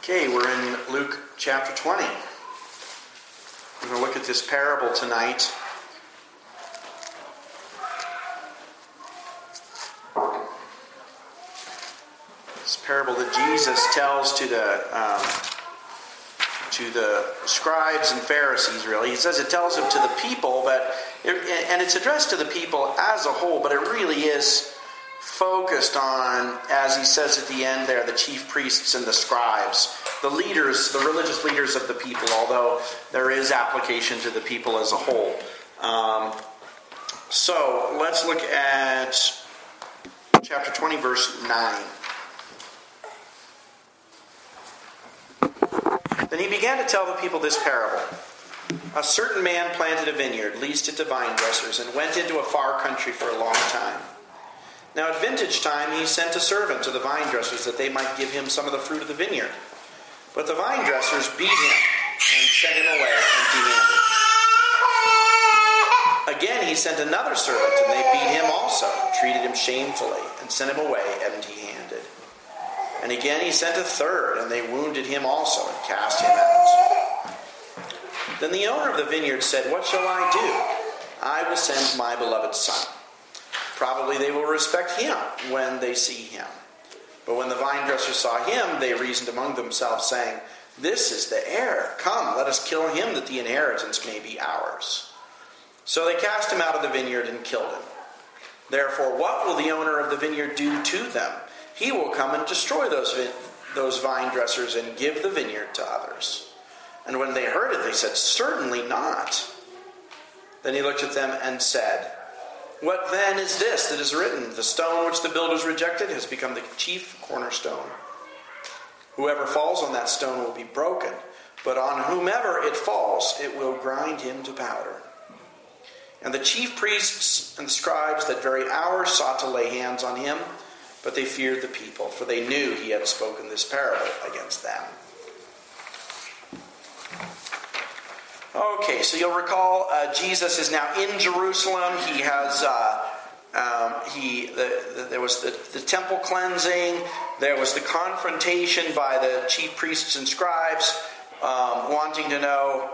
Okay, we're in Luke chapter 20. We're going to look at this parable tonight. This parable that Jesus tells to the scribes and Pharisees, really. He says it tells them to the people, and it's addressed to the people as a whole, but it really is focused on, as he says at the end there, the chief priests and the scribes, the leaders, the religious leaders of the people, although there is application to the people as a whole. So let's look at chapter 20, verse 9. Then he began to tell the people this parable. A certain man planted a vineyard, leased it to vine dressers, and went into a far country for a long time. Now at vintage time he sent a servant to the vine dressers that they might give him some of the fruit of the vineyard. But the vine dressers beat him and sent him away empty-handed. Again he sent another servant, and they beat him also, treated him shamefully, and sent him away empty-handed. And again he sent a third, and they wounded him also, and cast him out. Then the owner of the vineyard said, "What shall I do? I will send my beloved son. Probably they will respect him when they see him." But when the vine dressers saw him, they reasoned among themselves, saying, "This is the heir. Come, let us kill him, that the inheritance may be ours." So they cast him out of the vineyard and killed him. Therefore, what will the owner of the vineyard do to them? He will come and destroy those vine dressers and give the vineyard to others. And when they heard it, they said, "Certainly not." Then he looked at them and said, "What then is this that is written? The stone which the builders rejected has become the chief cornerstone. Whoever falls on that stone will be broken, but on whomever it falls, it will grind him to powder." And the chief priests and scribes that very hour sought to lay hands on him, but they feared the people, for they knew he had spoken this parable against them. Okay, so you'll recall Jesus is now in Jerusalem. He has there was the temple cleansing. There was the confrontation by the chief priests and scribes, wanting to know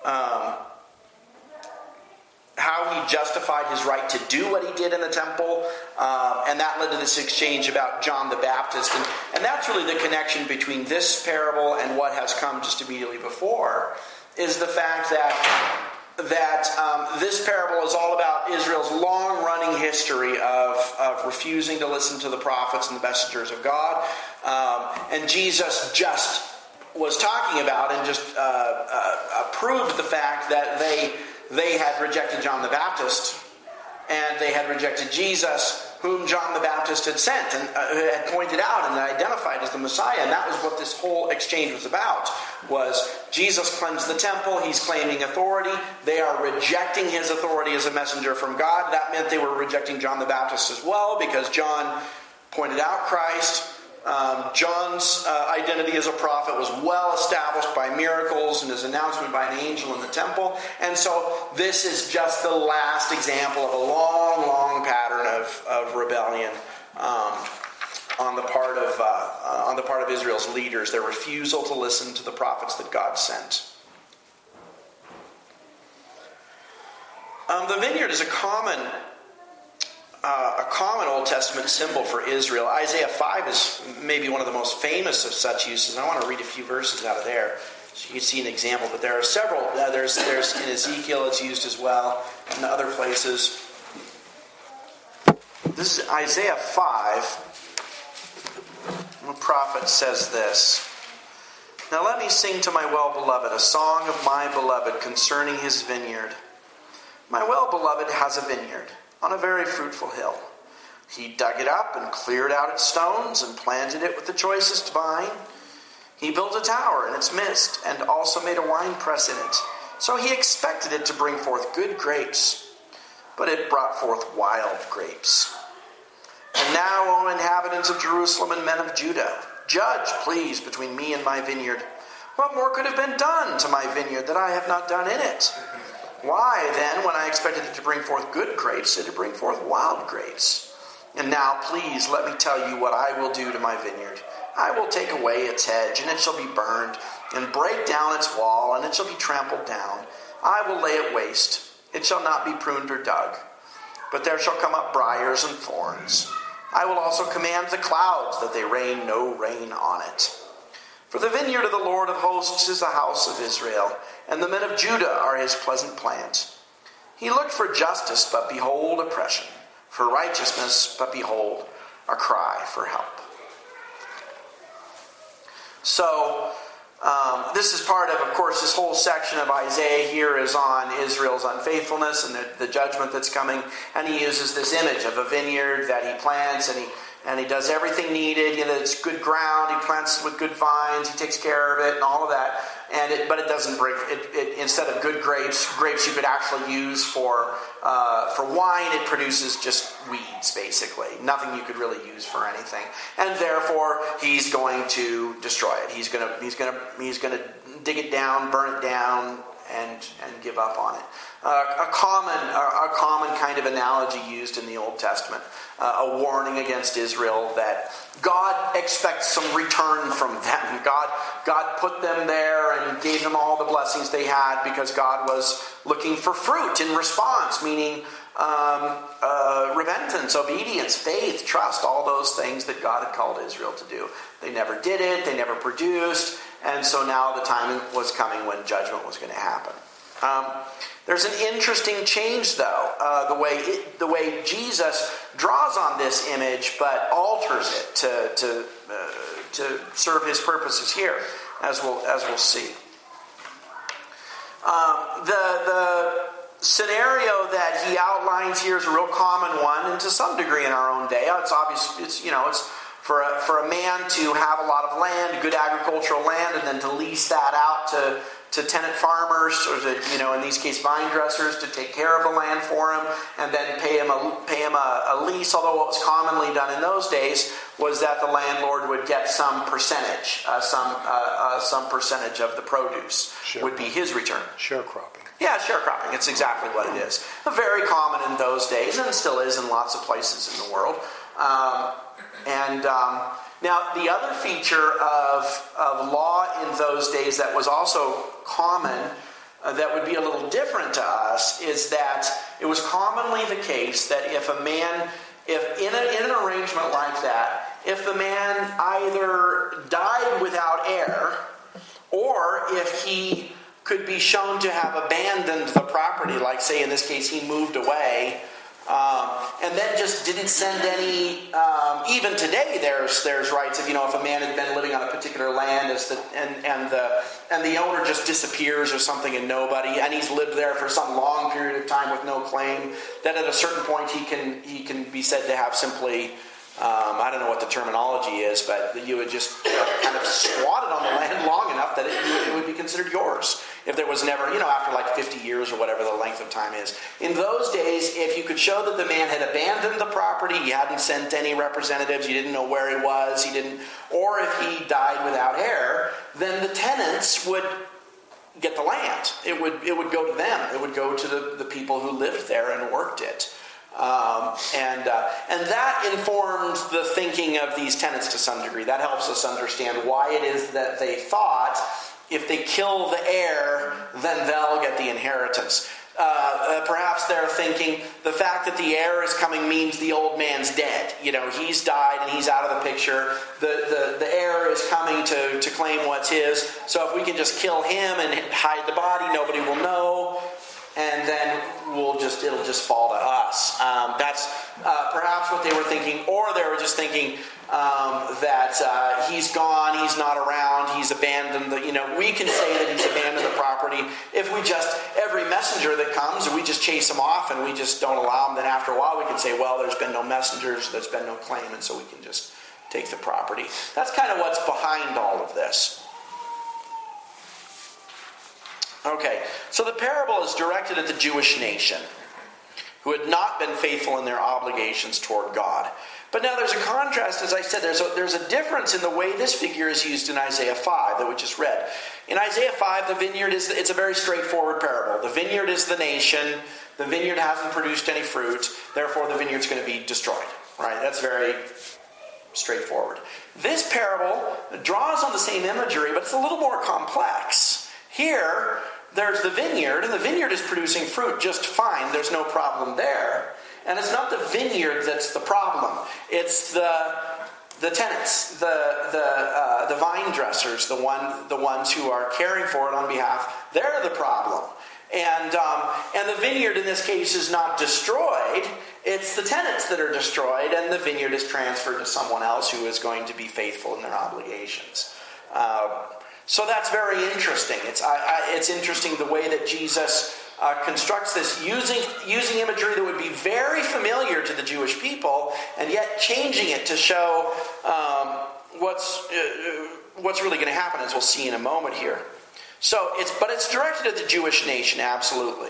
how he justified his right to do what he did in the temple, and that led to this exchange about John the Baptist, and that's really the connection between this parable and what has come just immediately before. Is the fact that this parable is all about Israel's long-running history of refusing to listen to the prophets and the messengers of God. And Jesus just was talking about and just proved the fact that they had rejected John the Baptist, and they had rejected Jesus, whom John the Baptist had sent and had pointed out and identified as the Messiah. And that was what this whole exchange was about, was Jesus cleansed the temple. He's claiming authority. They are rejecting his authority as a messenger from God. That meant they were rejecting John the Baptist as well, because John pointed out Christ. John's identity as a prophet was well established by miracles and his announcement by an angel in the temple. And so this is just the last example of a long, long pattern of rebellion on the part of Israel's leaders, their refusal to listen to the prophets that God sent. The vineyard is a common Old Testament symbol for Israel. Isaiah 5 is maybe one of the most famous of such uses. And I want to read a few verses out of there so you can see an example. But there are several. There's in Ezekiel it's used as well, and other places. This is Isaiah 5. The prophet says this: "Now let me sing to my well-beloved a song of my beloved concerning his vineyard. My well-beloved has a vineyard on a very fruitful hill. He dug it up and cleared out its stones and planted it with the choicest vine. He built a tower in its midst and also made a winepress in it. So he expected it to bring forth good grapes, but it brought forth wild grapes. And now, O inhabitants of Jerusalem and men of Judah, judge, please, between me and my vineyard. What more could have been done to my vineyard that I have not done in it? Why, then, when I expected it to bring forth good grapes, did it bring forth wild grapes? And now, please, let me tell you what I will do to my vineyard. I will take away its hedge, and it shall be burned, and break down its wall, and it shall be trampled down. I will lay it waste. It shall not be pruned or dug, but there shall come up briars and thorns. I will also command the clouds that they rain no rain on it. For the vineyard of the Lord of hosts is the house of Israel, and the men of Judah are his pleasant plant. He looked for justice, but behold oppression, for righteousness, but behold a cry for help. So, this is part of course, this whole section of Isaiah here is on Israel's unfaithfulness and the judgment that's coming. And he uses this image of a vineyard that he plants, and he does everything needed. It's good ground. He plants it with good vines. He takes care of it and all of that. But it doesn't bring it. Instead of good grapes you could actually use for wine, it produces just weeds, basically. Nothing you could really use for anything. And therefore, he's going to destroy it. He's going to dig it down, burn it down, and give up on it. A common kind of analogy used in the Old Testament, a warning against Israel that God expects some return from them. God put them there and gave them all the blessings they had because God was looking for fruit in response, meaning repentance, obedience, faith, trust, all those things that God had called Israel to do. They never did it. They never produced. And so now the time was coming when judgment was going to happen. There's an interesting change, though, the way Jesus draws on this image, but alters it to serve his purposes here, as we'll see. The scenario that he outlines here is a real common one, and to some degree in our own day. It's obvious. It's for a man to have a lot of land, good agricultural land, and then to lease that out to tenant farmers, or to, in these cases, vine dressers, to take care of the land for him, and then pay him a lease. Although what was commonly done in those days was that the landlord would get some percentage, some percentage of the produce would be his return. Sharecropping. Yeah, sharecropping. It's exactly what it is. Very common in those days, and still is in lots of places in the world. Now, the other feature of law in those days that was also common, that would be a little different to us, is that it was commonly the case that if in an arrangement like that, if the man either died without heir, or if he could be shown to have abandoned the property, like say in this case he moved away, and then just didn't send any. Even today, there's rights of if a man had been living on a particular land and the owner just disappears or something and he's lived there for some long period of time with no claim. Then at a certain point he can be said to have simply. I don't know what the terminology is, but you would just kind of squatted on the land long enough that it would be considered yours. If there was never, after like 50 years or whatever the length of time is. In those days, if you could show that the man had abandoned the property, he hadn't sent any representatives, you didn't know where he was, or if he died without heir, then the tenants would get the land. It would go to them. It would go to the people who lived there and worked it. And that informed the thinking of these tenants to some degree. That helps us understand why it is that they thought if they kill the heir, then they'll get the inheritance. Perhaps they're thinking the fact that the heir is coming means the old man's dead. He's died and he's out of the picture. The heir is coming to claim what's his. So if we can just kill him and hide the body, nobody will know. And then it'll just fall to us. That's perhaps what they were thinking, or they were just thinking that he's gone, he's not around, he's abandoned. We can say that he's abandoned the property if we every messenger that comes, we just chase him off and we just don't allow him. Then after a while, we can say, well, there's been no messengers, there's been no claim, and so we can just take the property. That's kind of what's behind all of this. Okay, so the parable is directed at the Jewish nation who had not been faithful in their obligations toward God. But now there's a contrast, as I said, there's a difference in the way this figure is used in Isaiah 5 that we just read. In Isaiah 5, the vineyard it's a very straightforward parable. The vineyard is the nation. The vineyard hasn't produced any fruit. Therefore, the vineyard's going to be destroyed. Right? That's very straightforward. This parable draws on the same imagery, but it's a little more complex. Here, there's the vineyard, and the vineyard is producing fruit just fine. There's no problem there. And it's not the vineyard that's the problem. It's the tenants, the vine dressers, the ones who are caring for it on behalf. They're the problem. And the vineyard in this case is not destroyed. It's the tenants that are destroyed, and the vineyard is transferred to someone else who is going to be faithful in their obligations. So that's very interesting. It's interesting the way that Jesus constructs this using imagery that would be very familiar to the Jewish people, and yet changing it to show what's really going to happen, as we'll see in a moment here. So it's directed at the Jewish nation, absolutely.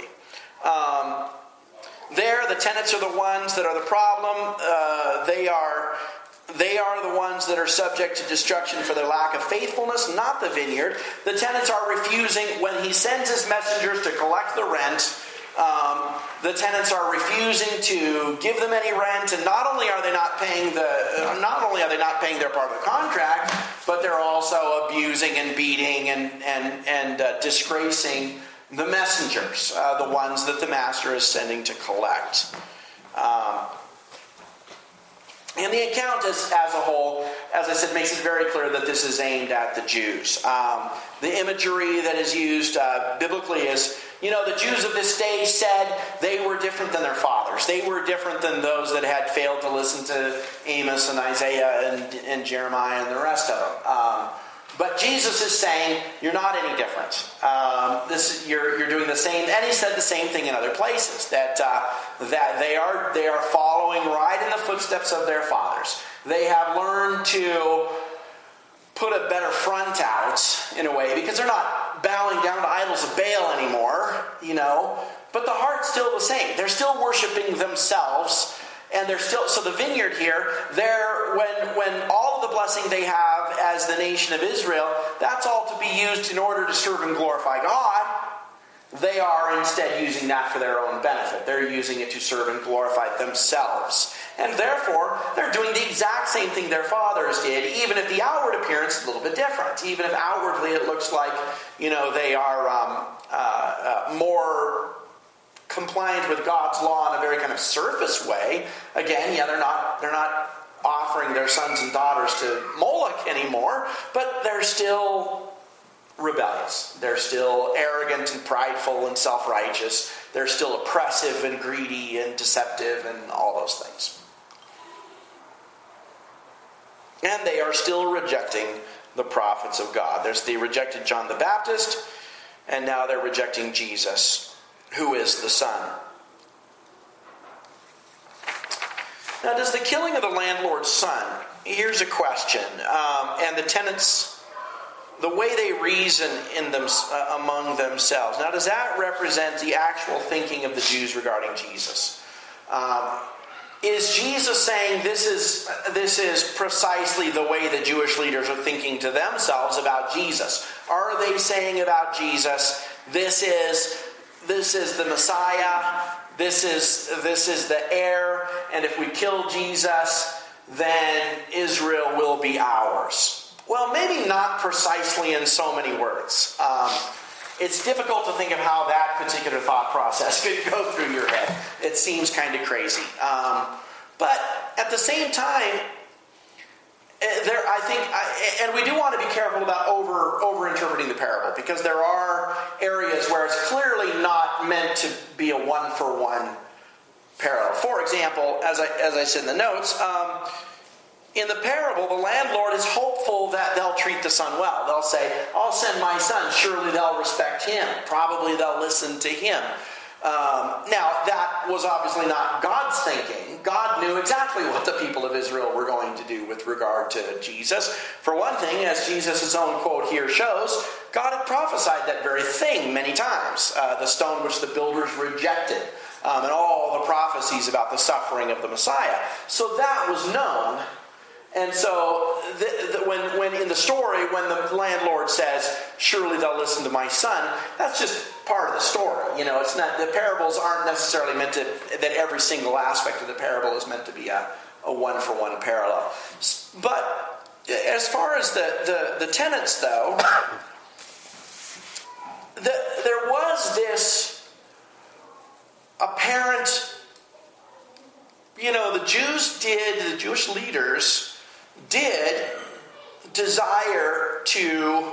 The tenants are the ones that are the problem. They are the ones that are subject to destruction for their lack of faithfulness, not the vineyard. The tenants are refusing when he sends his messengers to collect the rent. The tenants are refusing to give them any rent, and not only are they not paying their part of the contract, but they're also abusing and beating and disgracing the messengers, the ones that the master is sending to collect. And the account as a whole, as I said, makes it very clear that this is aimed at the Jews. The imagery that is used biblically is, the Jews of this day said they were different than their fathers. They were different than those that had failed to listen to Amos and Isaiah and Jeremiah and the rest of them. But Jesus is saying, you're not any different. You're doing the same, and he said the same thing in other places, that they are following right in the footsteps of their fathers. They have learned to put a better front out, in a way, because they're not bowing down to idols of Baal anymore, but the heart's still the same. They're still worshiping themselves. And they're still, so the vineyard here, when all of the blessing they have as the nation of Israel, that's all to be used in order to serve and glorify God. They are instead using that for their own benefit. They're using it to serve and glorify themselves. And therefore, they're doing the exact same thing their fathers did, even if the outward appearance is a little bit different. Even if outwardly it looks like, they are more compliant with God's law in a very kind of surface way. Again, they're not offering their sons and daughters to Moloch anymore, but they're still rebellious. They're still arrogant and prideful and self-righteous. They're still oppressive and greedy and deceptive and all those things. And they are still rejecting the prophets of God. They rejected John the Baptist, and now they're rejecting Jesus, who is the Son. Now, does the killing of the landlord's son, here's a question, and the tenants, the way they reason among themselves, now does that represent the actual thinking of the Jews regarding Jesus? Is Jesus saying this is precisely the way the Jewish leaders are thinking to themselves about Jesus? Are they saying about Jesus, this is the Messiah, this is the heir, and if we kill Jesus, then Israel will be ours? Well, maybe not precisely in so many words. It's difficult to think of how that particular thought process could go through your head. It seems kind of crazy. But at the same time, and we do want to be careful about over-interpreting the parable, because there are areas where it's clearly not meant to be a one-for-one parable. For example, as I said in the notes, in the parable, the landlord is hopeful that they'll treat the son well. They'll say, I'll send my son. Surely they'll respect him. Probably they'll listen to him. Now, that was obviously not God's thinking. God knew exactly what the people of Israel were going to do with regard to Jesus. For one thing, as Jesus' own quote here shows, God had prophesied that very thing many times. The stone which the builders rejected, and all the prophecies about the suffering of the Messiah. So that was known. And so, when in the story, when the landlord says, "Surely they'll listen to my son," that's just part of the story. It's not. The parables aren't necessarily meant to. That every single aspect of the parable is meant to be a one-for-one parallel. But as far as the tenets, though, there was this apparent, the Jewish leaders did desire to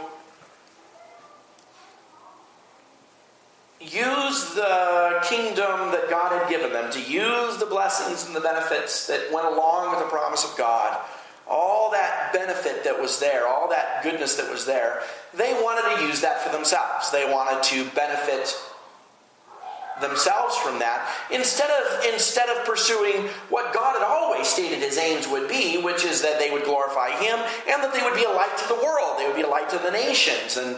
use the kingdom that God had given them, to use the blessings and the benefits that went along with the promise of God, all that benefit that was there, all that goodness that was there. They wanted to use that for themselves. They wanted to benefit themselves from that, instead of pursuing what God had always stated his aims would be, which is that they would glorify him and that they would be a light to the world. They would be a light to the nations, and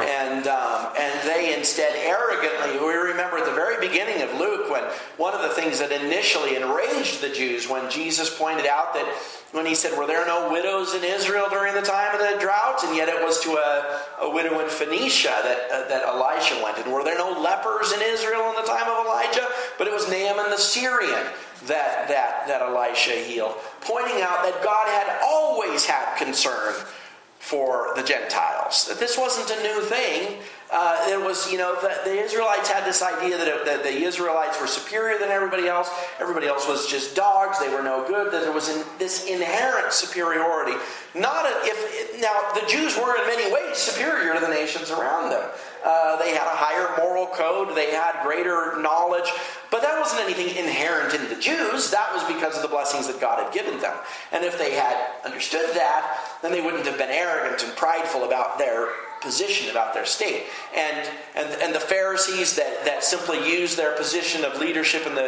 they instead arrogantly. We remember at the very beginning of Luke, when one of the things that initially enraged the Jews, when Jesus pointed out that when he said, "Were there no widows in Israel during the time of the drought?" And yet it was to a widow in Phoenicia that Elisha went. And were there no lepers in Israel in the time of Elijah? But it was Naaman the Syrian that Elisha healed, pointing out that God had always had concern for the Gentiles. That this wasn't a new thing. It was, the Israelites had this idea that the Israelites were superior than everybody else. Everybody else was just dogs. They were no good. That there was this inherent superiority. Now, the Jews were in many ways superior to the nations around them. They had a higher moral code. They had greater knowledge. But that wasn't anything inherent in the Jews. That was because of the blessings that God had given them. And if they had understood that, then they wouldn't have been arrogant and prideful about their position, about their state. And the Pharisees that simply used their position of leadership in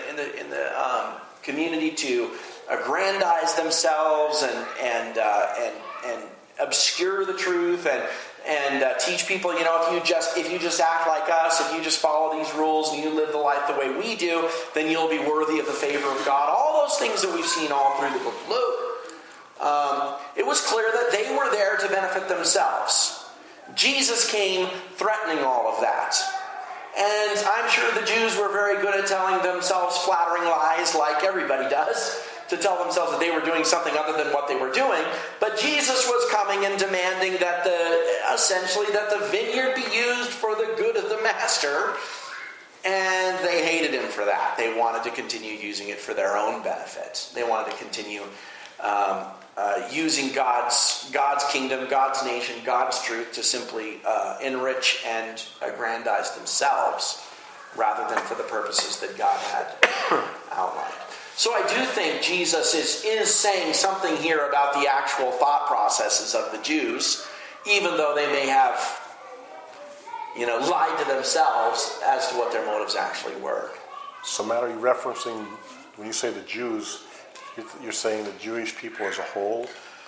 the community to aggrandize themselves and obscure the truth and teach people, if you just act like us, if you just follow these rules and you live the life the way we do, then you'll be worthy of the favor of God. All those things that we've seen all through the book of Luke. It was clear that they were there to benefit themselves. Jesus came threatening all of that. And I'm sure the Jews were very good at telling themselves flattering lies, like everybody does, to tell themselves that they were doing something other than what they were doing. But Jesus was coming and demanding that the vineyard be used for the good of the master. And they hated him for that. They wanted to continue using it for their own benefit. They wanted to continue using God's kingdom, God's nation, God's truth to simply enrich and aggrandize themselves rather than for the purposes that God had outlined. So I do think Jesus is saying something here about the actual thought processes of the Jews, even though they may have lied to themselves as to what their motives actually were. So Matt, are you referencing, when you say the Jews, you're saying the Jewish people as a whole,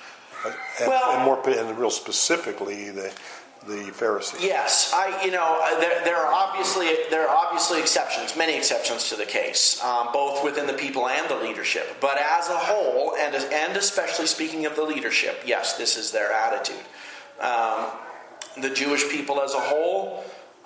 and real specifically the Pharisees? Yes, there are obviously exceptions, many exceptions to the case, both within the people and the leadership. But as a whole, and especially speaking of the leadership, yes, this is their attitude. The Jewish people as a whole,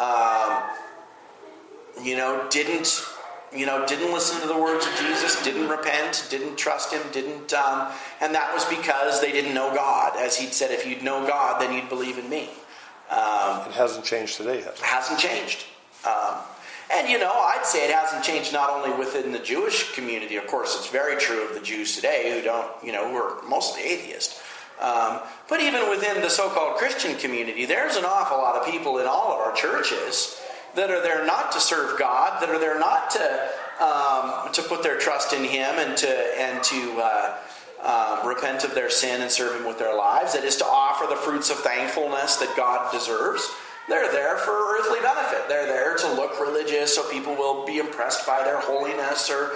didn't listen to the words of Jesus, didn't repent, didn't trust him, and that was because they didn't know God. As he'd said, if you'd know God, then you'd believe in me. It hasn't changed today, has it? It hasn't changed. I'd say it hasn't changed not only within the Jewish community. Of course, it's very true of the Jews today who are mostly atheist. But even within the so-called Christian community, there's an awful lot of people in all of our churches that are there not to serve God, that are there not to put their trust in him and to repent of their sin and serve him with their lives. That is to offer the fruits of thankfulness that God deserves. They're there for earthly benefit. They're there to look religious so people will be impressed by their holiness or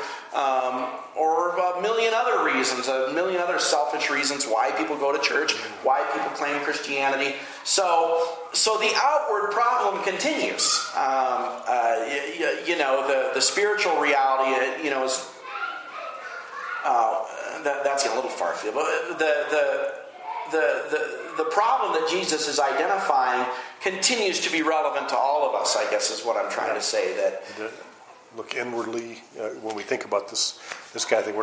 a million other reasons, a million other selfish reasons why people go to church, why people claim Christianity. So the outward problem continues. The spiritual reality, is that's a little far field. But the problem that Jesus is identifying continues to be relevant to all of us, I guess is what I'm trying to say. That look inwardly when we think about this guy. I think we're not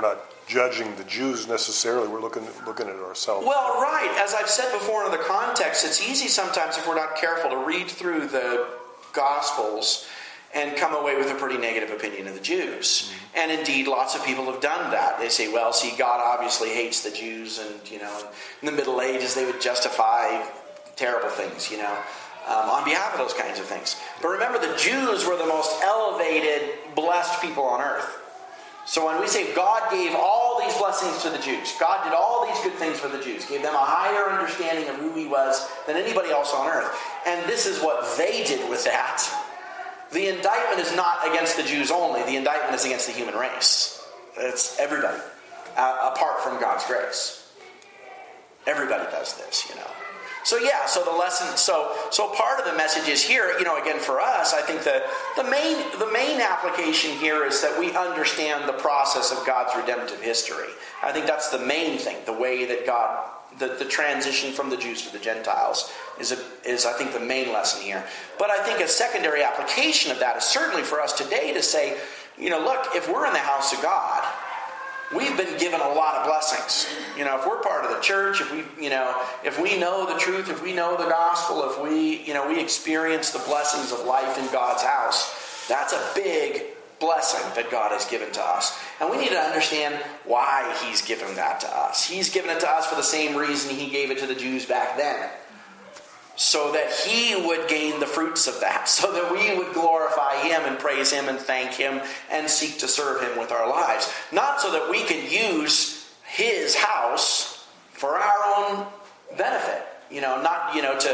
judging the Jews necessarily. We're looking at it ourselves. Well, right. As I've said before in other contexts, it's easy sometimes if we're not careful to read through the Gospels and come away with a pretty negative opinion of the Jews. And indeed, lots of people have done that. They say, well, see, God obviously hates the Jews, and, in the Middle Ages they would justify terrible things, on behalf of those kinds of things. But remember, the Jews were the most elevated, blessed people on earth. So when we say God gave all these blessings to the Jews, God did all these good things for the Jews, gave them a higher understanding of who he was than anybody else on earth. And this is what they did with that. The indictment is not against the Jews only. The indictment is against the human race. It's everybody, apart from God's grace. Everybody does this, So the lesson, so part of the message is here, again for us, I think the main application here is that we understand the process of God's redemptive history. I think that's the main thing, the way that God, the transition from the Jews to the Gentiles is I think the main lesson here. But I think a secondary application of that is certainly for us today to say, look, if we're in the house of God, we've been given a lot of blessings. If we're part of the church, if we know the truth, if we know the gospel, if we experience the blessings of life in God's house, that's a big blessing that God has given to us. And we need to understand why he's given that to us. He's given it to us for the same reason he gave it to the Jews back then. So that he would gain the fruits of that. So that we would glorify him and praise him and thank him and seek to serve him with our lives. Not so that we can use his house for our own benefit. Not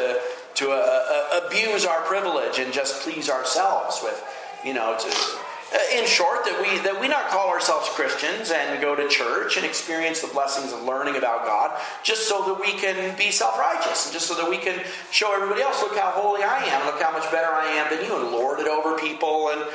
to abuse our privilege and just please ourselves with, in short, that we not call ourselves Christians and go to church and experience the blessings of learning about God just so that we can be self-righteous and just so that we can show everybody else, look how holy I am, look how much better I am than you, and lord it over people, and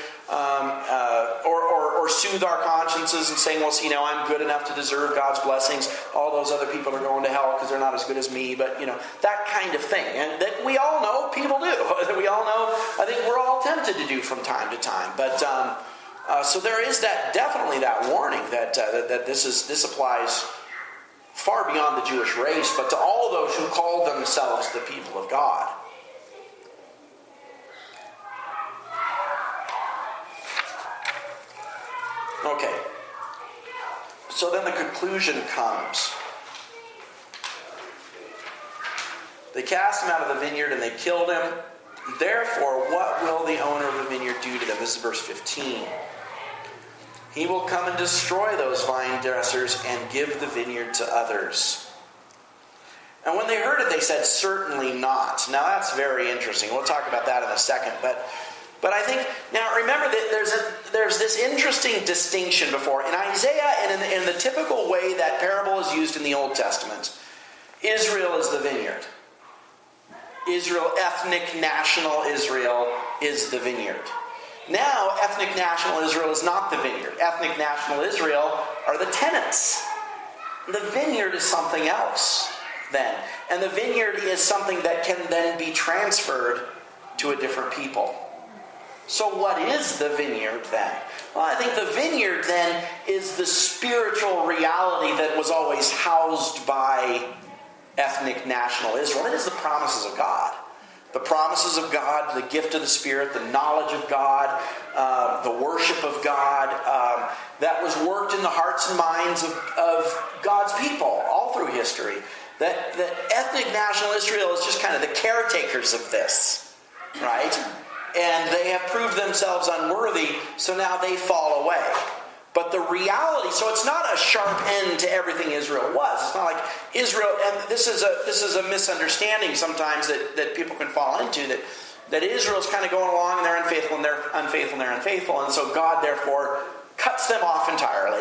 or soothe our consciences and saying, well, see, I'm good enough to deserve God's blessings. All those other people are going to hell because they're not as good as me. But that kind of thing, and that we all know people do. That we all know. I think we're all tempted to do from time to time. But so there is definitely that warning that this applies far beyond the Jewish race, but to all those who call themselves the people of God. Okay. So then the conclusion comes. They cast him out of the vineyard and they killed him. Therefore, what will the owner of the vineyard do to them? This is verse 15. He will come and destroy those vine dressers and give the vineyard to others. And when they heard it, they said, certainly not. Now that's very interesting. We'll talk about that in a second. But I think, now remember that there's this interesting distinction before. In Isaiah and in the typical way that parable is used in the Old Testament, Israel is the vineyard. Israel, ethnic national Israel, is the vineyard. Now, ethnic national Israel is not the vineyard. Ethnic national Israel are the tenants. The vineyard is something else then. And the vineyard is something that can then be transferred to a different people. So what is the vineyard then? Well, I think the vineyard then is the spiritual reality that was always housed by ethnic national Israel. It is the promises of God. The promises of God, the gift of the Spirit, the knowledge of God, the worship of God, that was worked in the hearts and minds of God's people all through history. That ethnic national Israel is just kind of the caretakers of this, right? And they have proved themselves unworthy, so now they fall away. But the reality, so it's not a sharp end to everything Israel was. It's not like Israel, and this is a misunderstanding sometimes that people can fall into, that Israel's kind of going along and they're unfaithful and they're unfaithful and they're unfaithful, and so God therefore cuts them off entirely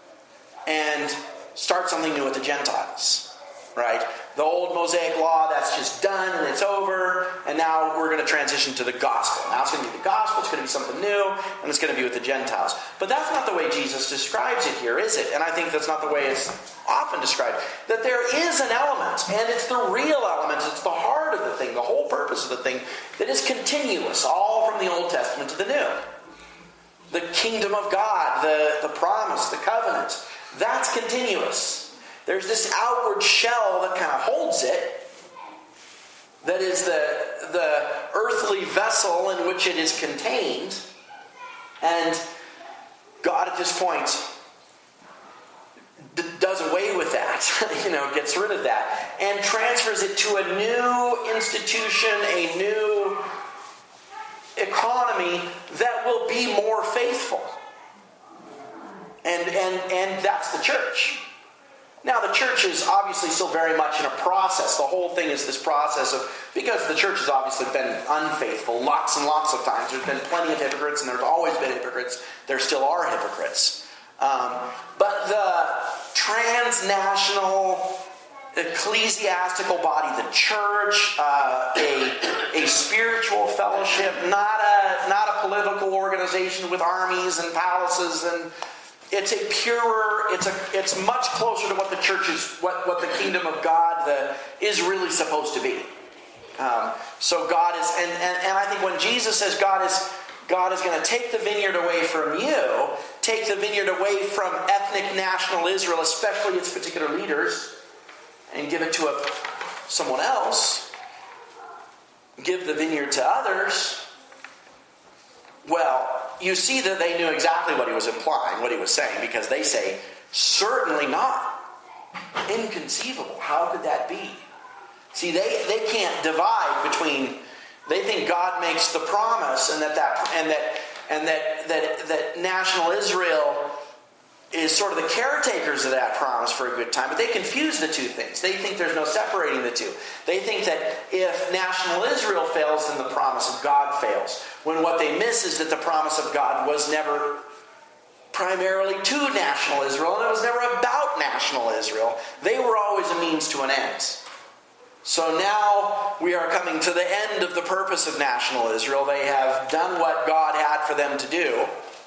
and starts something new with the Gentiles. Right? The old Mosaic law, that's just done and it's over, and now we're going to transition to the gospel. Now it's going to be the gospel, it's going to be something new, and it's going to be with the Gentiles. But that's not the way Jesus describes it here, is it? And I think that's not the way it's often described. That there is an element, and it's the real element, it's the heart of the thing, the whole purpose of the thing, that is continuous, all from the Old Testament to the New. The kingdom of God, the promise, the covenant, That's continuous. There's this outward shell that kind of holds it, that is the earthly vessel in which it is contained. And God at this point does away with that, gets rid of that, and transfers it to a new institution, a new economy that will be more faithful. And that's the church. Now, the church is obviously still very much in a process. The whole thing is this process of, because the church has obviously been unfaithful lots and lots of times. There's been plenty of hypocrites, and there's always been hypocrites. There still are hypocrites. But the transnational ecclesiastical body, the church, a spiritual fellowship, not a political organization with armies and palaces, and it's a purer, it's much closer to what the church is, what the kingdom of God is really supposed to be. So God is, and I think when Jesus says God is going to take the vineyard away from you, take the vineyard away from ethnic national Israel, especially its particular leaders, and give it to someone else, give the vineyard to others, well, you see that they knew exactly what he was implying, what he was saying, because they say, certainly not. Inconceivable. How could that be? See, they can't divide between, they think God makes the promise and that national Israel is sort of the caretakers of that promise for a good time, but they confuse the two things. They think there's no separating the two. They think that if national Israel fails, then the promise of God fails. When what they miss is that the promise of God was never primarily to national Israel, and it was never about national Israel. They were always a means to an end. So now we are coming to the end of the purpose of national Israel. They have done what God had for them to do.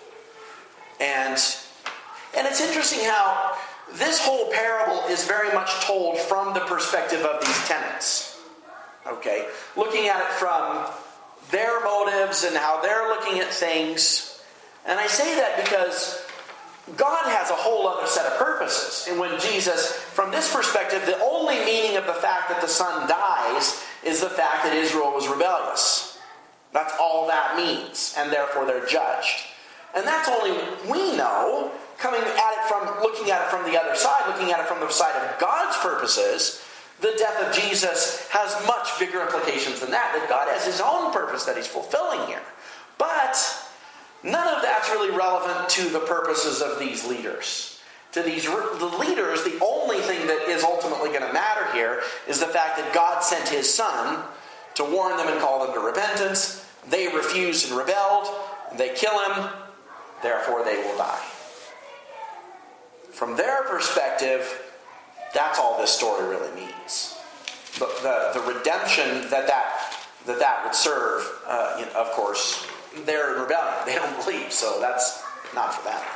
And it's interesting how this whole parable is very much told from the perspective of these tenants. Okay? Looking at it from their motives and how they're looking at things. And I say that because God has a whole other set of purposes. And when Jesus, from this perspective, the only meaning of the fact that the son dies is the fact that Israel was rebellious. That's all that means. And therefore they're judged. And that's only we know, looking at it from the other side, looking at it from the side of God's purposes. The death of Jesus has much bigger implications than that God has his own purpose that he's fulfilling here. But none of that's really relevant to the purposes of these leaders. To the leaders, the only thing that is ultimately going to matter here is the fact that God sent his son to warn them and call them to repentance. They refused and rebelled. They kill him. Therefore, they will die. From their perspective, that's all this story really means. The redemption that would serve, of course, they're in rebellion. They don't believe, so that's not for them.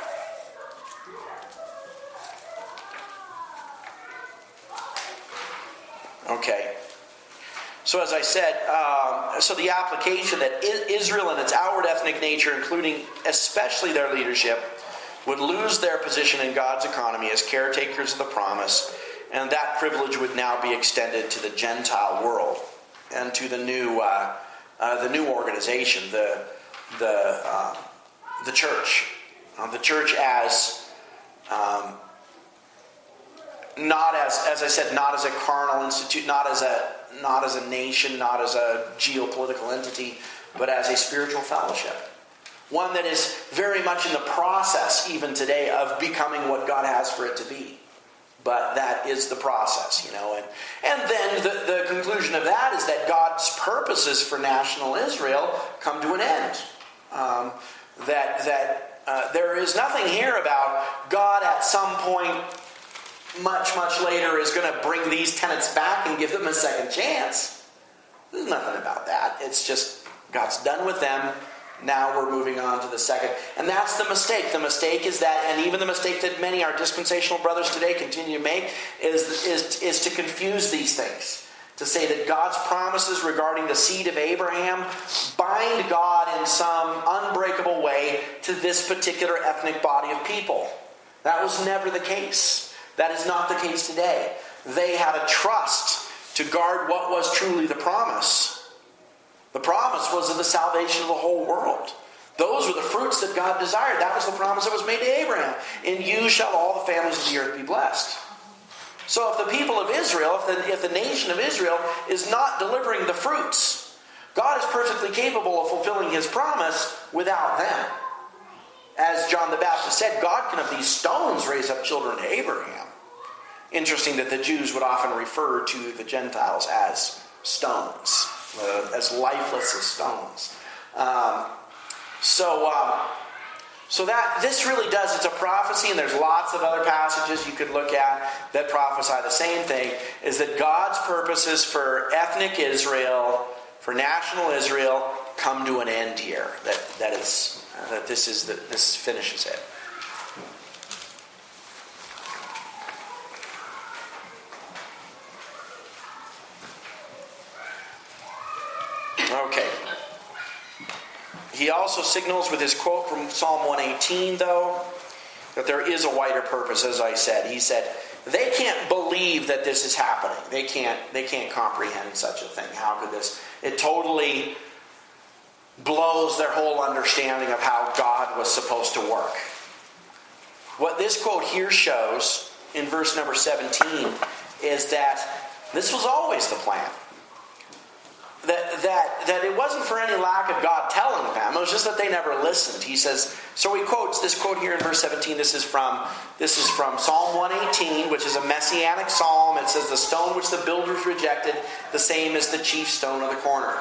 Okay. So as I said, so the application that Israel in its outward ethnic nature, including especially their leadership, would lose their position in God's economy as caretakers of the promise, and that privilege would now be extended to the Gentile world and to the new organization, the church. The church as not as I said, not as a carnal institute, not as a nation, not as a geopolitical entity, but as a spiritual fellowship. One that is very much in the process, even today, of becoming what God has for it to be. But that is the process, And then the conclusion of that is that God's purposes for national Israel come to an end. There is nothing here about God at some point, much, much later, is going to bring these tenants back and give them a second chance. There's nothing about that. It's just God's done with them. Now we're moving on to the second. And that's the mistake. The mistake is that, and even the mistake that many our dispensational brothers today continue to make, is to confuse these things. To say that God's promises regarding the seed of Abraham bind God in some unbreakable way to this particular ethnic body of people. That was never the case. That is not the case today. They had a trust to guard what was truly the promise. The promise was of the salvation of the whole world. Those were the fruits that God desired. That was the promise that was made to Abraham. In you shall all the families of the earth be blessed. So if the people of Israel, if the nation of Israel is not delivering the fruits, God is perfectly capable of fulfilling His promise without them. As John the Baptist said, God can of these stones raise up children to Abraham. Interesting that the Jews would often refer to the Gentiles as stones, as lifeless as stones. So that this really does, it's a prophecy, and there's lots of other passages you could look at that prophesy the same thing, is that God's purposes for ethnic Israel, for national Israel, come to an end here. This finishes it. Okay. He also signals with his quote from Psalm 118, though, that there is a wider purpose, as I said. He said, they can't believe that this is happening. They can't comprehend such a thing. How could this? It totally blows their whole understanding of how God was supposed to work. What this quote here shows, in verse number 17, is that this was always the plan. That it wasn't for any lack of God telling them. It was just that they never listened. He says, so he quotes this quote here in verse 17. This is from Psalm 118, which is a messianic psalm. It says, the stone which the builders rejected, the same is the chief stone of the corner.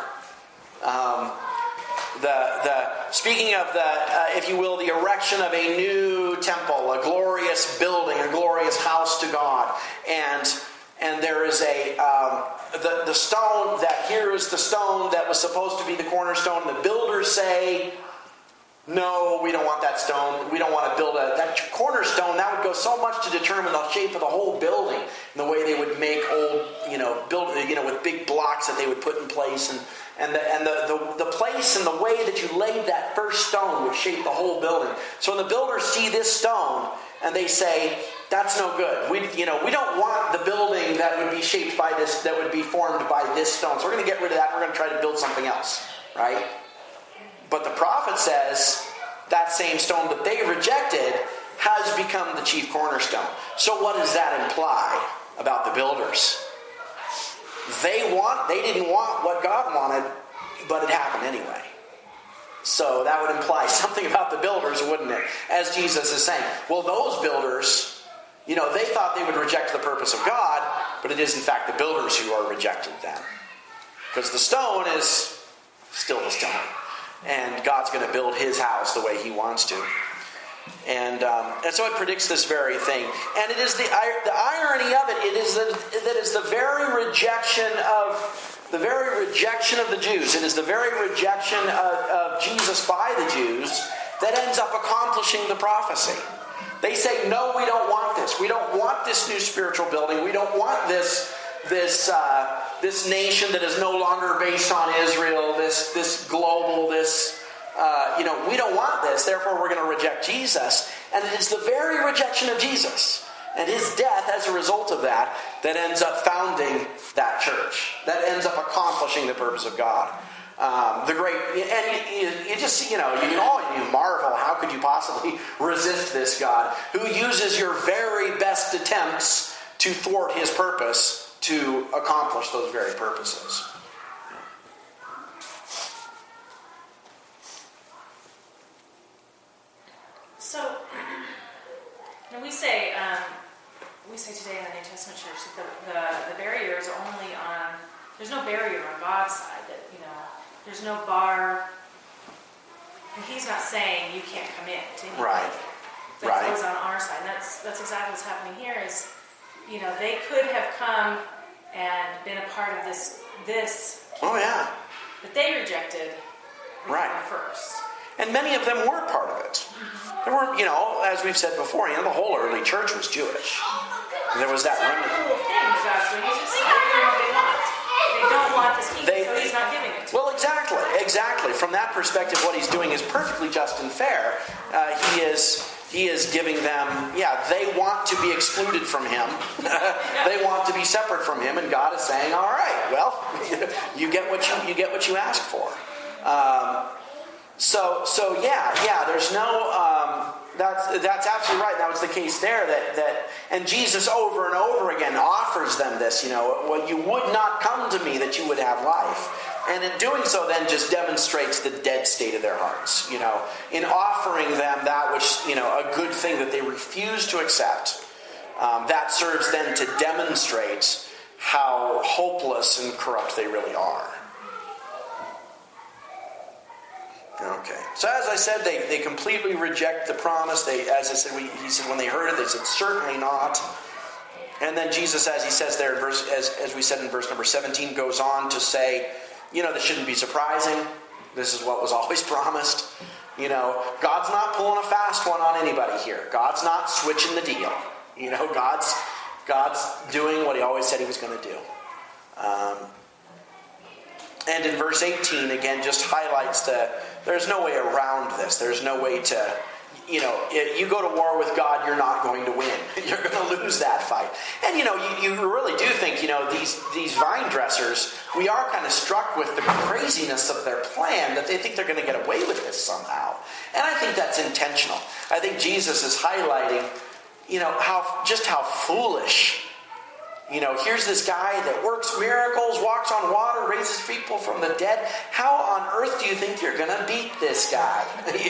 Speaking of if you will, the erection of a new temple, a glorious building, a glorious house to God, and there is the stone that here is the stone that was supposed to be the cornerstone. The builders say, no, we don't want that stone. We don't want to build that cornerstone. That would go so much to determine the shape of the whole building and the way they would make old, with big blocks that they would put in place, and the place and the way that you laid that first stone would shape the whole building. So when the builders see this stone and they say, that's no good. We don't want the building that would be shaped by this, that would be formed by this stone. So we're going to get rid of that. We're going to try to build something else, right? But the prophet says that same stone that they rejected has become the chief cornerstone. So what does that imply about the builders? They didn't want what God wanted, but it happened anyway. So that would imply something about the builders, wouldn't it? As Jesus is saying, well, those builders, they thought they would reject the purpose of God, but it is in fact the builders who are rejected then. Because the stone is still the stone. And God's going to build His house the way He wants to. And so it predicts this very thing. And it is the irony of it is that it's the very rejection of the Jews. It is the very rejection of Jesus by the Jews that ends up accomplishing the prophecy. They say, no, we don't want this. We don't want this new spiritual building. We don't want this nation that is no longer based on Israel, this global, we don't want this. Therefore, we're going to reject Jesus. And it is the very rejection of Jesus and His death as a result of that ends up founding that church. That ends up accomplishing the purpose of God. You just see, you marvel, how could you possibly resist this God who uses your very best attempts to thwart His purpose to accomplish those very purposes. So, we say today in the New Testament church that the barriers are only on. There's no barrier on God's side. That there's no bar. And He's not saying you can't come in to anybody. Right. That goes on our side. And that's exactly what's happening here. Is they could have come and been a part of this. Oh yeah. But they rejected first. And many of them were part of it. There were, as we've said before, the whole early church was Jewish. And there was that remnant. Cool thing God's doing. He's just giving what they want. They don't want this kingdom, so He's not giving it to them. Well, exactly. From that perspective, what He's doing is perfectly just and fair. He is He is giving them, they want to be excluded from him. They want to be separate from him, and God is saying, all right, well, you get what you ask for. There's no. That's absolutely right. That was the case there. And Jesus over and over again offers them this. Well, you would not come to me that you would have life. And in doing so, then just demonstrates the dead state of their hearts. In offering them that which, a good thing that they refuse to accept, that serves then to demonstrate how hopeless and corrupt they really are. Okay. So as I said, they completely reject the promise. He said when they heard it, they said, certainly not. And then Jesus, as he says there, as we said in verse number 17, goes on to say, this shouldn't be surprising. This is what was always promised. God's not pulling a fast one on anybody here. God's not switching the deal. God's doing what he always said he was going to do. And in verse 18, again, just highlights there's no way around this. There's no way to, you go to war with God, you're not going to win. You're going to lose that fight. And, you really do think, these vine dressers, we are kind of struck with the craziness of their plan, that they think they're going to get away with this somehow. And I think that's intentional. I think Jesus is highlighting, how foolish. Here's this guy that works miracles, walks on water, raises people from the dead. How on earth do you think you're going to beat this guy?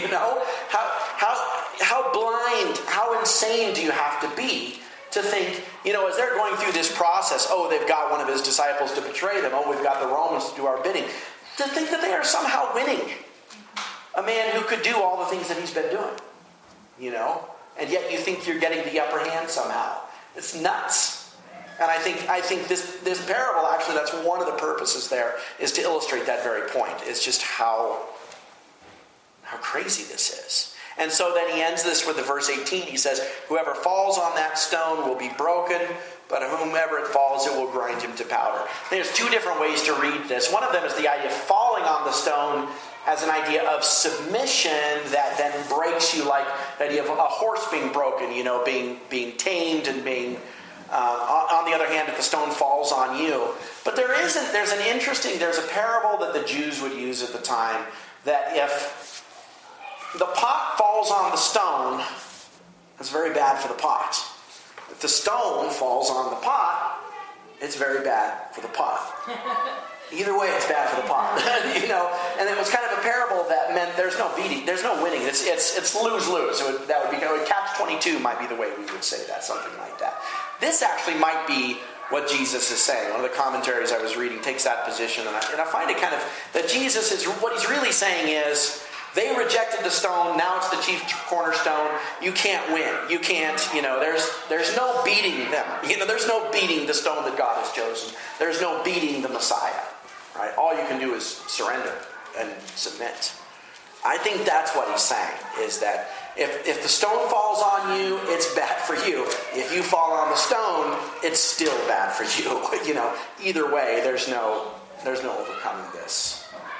How blind, how insane do you have to be to think, as they're going through this process, they've got one of his disciples to betray them. We've got the Romans to do our bidding. To think that they are somehow winning a man who could do all the things that he's been doing. And yet you think you're getting the upper hand somehow. It's nuts. And I think this parable, actually, that's one of the purposes there, is to illustrate that very point. It's just how crazy this is. And so then he ends this with the verse 18. He says, whoever falls on that stone will be broken, but whomever it falls, it will grind him to powder. There's two different ways to read this. One of them is the idea of falling on the stone as an idea of submission that then breaks you, like the idea of a horse being broken, being tamed and being... on the other hand, if the stone falls on you. But there's a parable that the Jews would use at the time, that if the pot falls on the stone, it's very bad for the pot. If the stone falls on the pot, it's very bad for the pot. Either way, it's bad for the pot. And it was kind of a parable that meant there's no beating, there's no winning. It's lose-lose. Catch-22 might be the way we would say that, something like that. This actually might be what Jesus is saying. One of the commentaries I was reading takes that position, and I find it kind of that Jesus is, what he's really saying is, they rejected the stone, now it's the chief cornerstone. You can't win. You can't, there's no beating them. There's no beating the stone that God has chosen. There's no beating the Messiah. Right? All you can do is surrender and submit. I think that's what he's saying, is that if the stone falls on you, it's bad for you. If you fall on the stone, it's still bad for you. Either way, there's no overcoming this.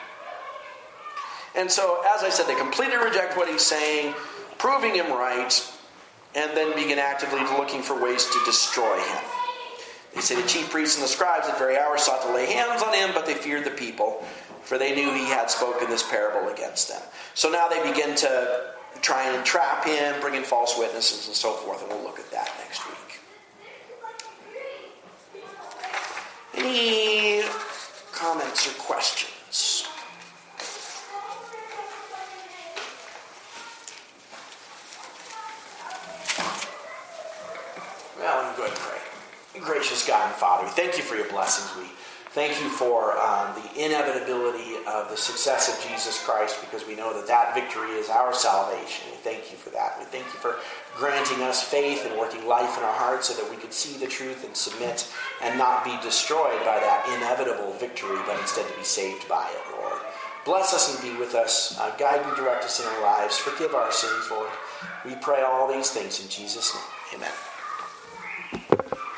And so, as I said, they completely reject what he's saying, proving him right, and then begin actively looking for ways to destroy him. They say the chief priests and the scribes at the very hour sought to lay hands on him, but they feared the people, for they knew he had spoken this parable against them. So now they begin to try and trap him, bring in false witnesses and so forth, and we'll look at that next week. Any comments or questions? Well, I'm good, pray. Gracious God and Father, we thank you for your blessings. We thank you for the inevitability of the success of Jesus Christ, because we know that victory is our salvation. We thank you for that. We thank you for granting us faith and working life in our hearts so that we could see the truth and submit and not be destroyed by that inevitable victory, but instead to be saved by it, Lord. Bless us and be with us. Guide and direct us in our lives. Forgive our sins, Lord. We pray all these things in Jesus' name. Amen.